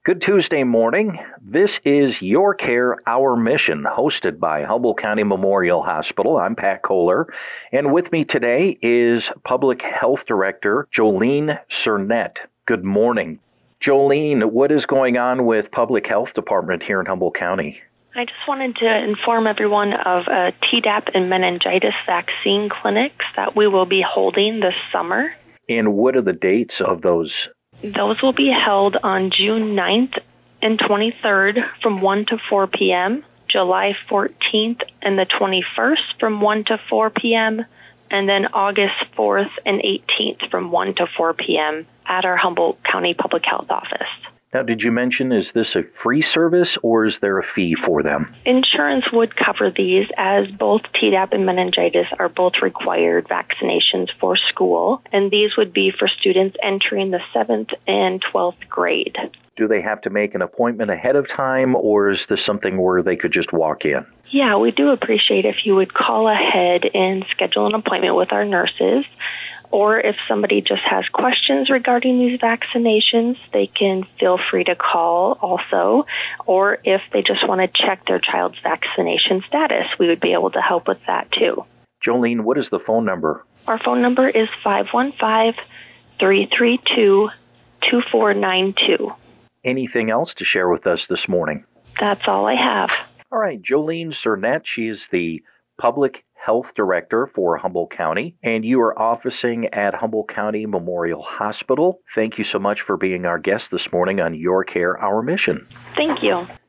Good Tuesday morning. This is Your Care, Our Mission, hosted by Humboldt County Memorial Hospital. I'm Pat Kohler, and with me today is Public Health Director Jolene Cernette. Good morning. Jolene, what is going on with Public Health Department here in Humboldt County? I just wanted to inform everyone of Tdap and meningitis vaccine clinics that we will be holding this summer. And what are the dates of those? Those will be held on June 9th and 23rd from 1 to 4 p.m., July 14th and the 21st from 1 to 4 p.m., and then August 4th and 18th from 1 to 4 p.m. at our Humboldt County Public Health Office. Now, did you mention, is this a free service or is there a fee for them? Insurance would cover these, as both Tdap and meningitis are both required vaccinations for school, and these would be for students entering the 7th and 12th grade. Do they have to make an appointment ahead of time, or is this something where they could just walk in? Yeah, we do appreciate if you would call ahead and schedule an appointment with our nurses. Or if somebody just has questions regarding these vaccinations, they can feel free to call also. Or if they just want to check their child's vaccination status, we would be able to help with that too. Jolene, what is the phone number? Our phone number is 515-332-2492. Anything else to share with us this morning? That's all I have. All right, Jolene Cernette, she's the Public Health Director for Humboldt County, and you are officing at Humboldt County Memorial Hospital. Thank you so much for being our guest this morning on Your Care, Our Mission. Thank you.